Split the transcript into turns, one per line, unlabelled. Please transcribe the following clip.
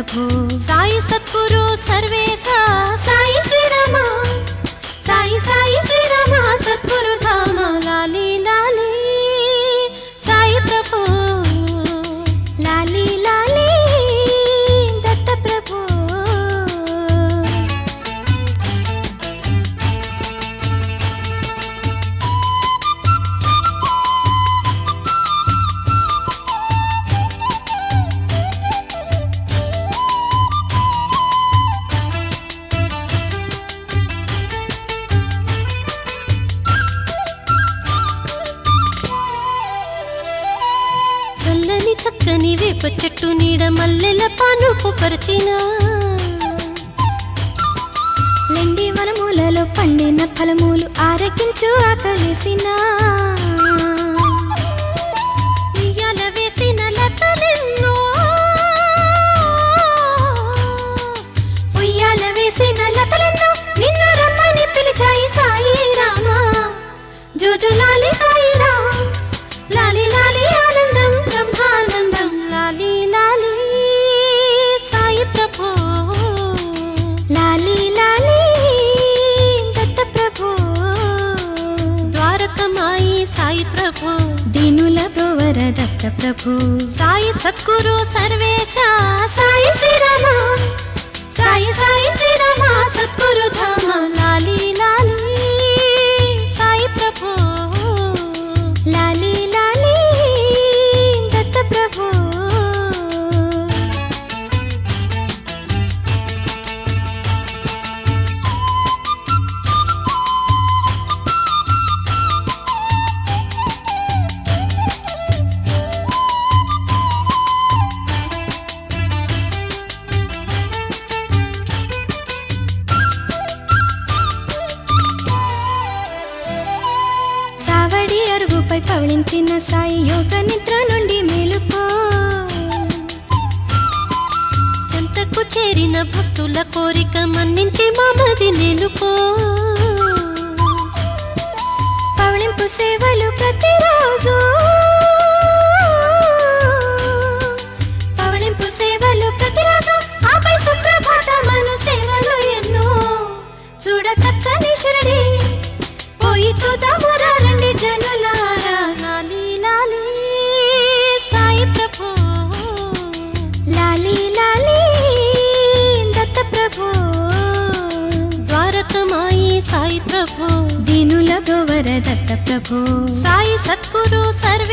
ప్రభు
సాయి సద్గురు సర్వేశా సాయి శ్రీరామ సాయి సాయి శ్రీరామ సద్గురు ధామ లాలి లాలి సాయి ప్రభు
లాలి లాలి దత్త ప్రభు
చల్లని చక్కని వేప చెట్టు నీడ మల్లెల పానుపు పరిచిన
లెండి వనమూలలో పండిన ఫలమూలు ఆరగించు ఆకలేసిన
ఉయ్యాల వేసిన లతలెన్నో
ఉయ్యాల వేసిన లతలెన్నో నిన్ను రమ్మని పిలిచాయి సాయి రామ
జోజులాలి సాయి రామ లాలి లాలి ఆనందం బ్రహ్మానందం లాలి లాలి సాయి ప్రభు
లాలి లాలి దత్త ప్రభు
ద్వారకమాయి సాయి ప్రభు
దీనుల బ్రోవర దత్త ప్రభు
సాయి సద్గురు సర్వేశా సాయి శ్రీరామ సాయి సాయి శ్రీరామ సద్గురు ధామ లాలి లాలి సాయి ప్రభు
లాలి లాలి దత్త ప్రభు సావడి అరుగుపై పవళించిన సాయి యోగ నిద్ర నుండి మేలుకో
చెంతకు చేరిన భక్తుల కోరిక మన్నించి మామది నిలుకో
పవళింపు సేవలు ప్రతిరోజు పవళింపు సేవలు ప్రతిరోజు
ఆపై సుప్రభాతమను సేవలు ఎన్నో చూడ చక్కని శిరడి పోయి చూద్దాము రండి జనులారా లాలి లాలి సాయి ప్రభు
లాలి లాలి దత్త ప్రభు
ద్వారకమాయి సాయి ప్రభు
దీనుల బ్రోవర దత్త ప్రభు
సాయి సద్గురు సర్వ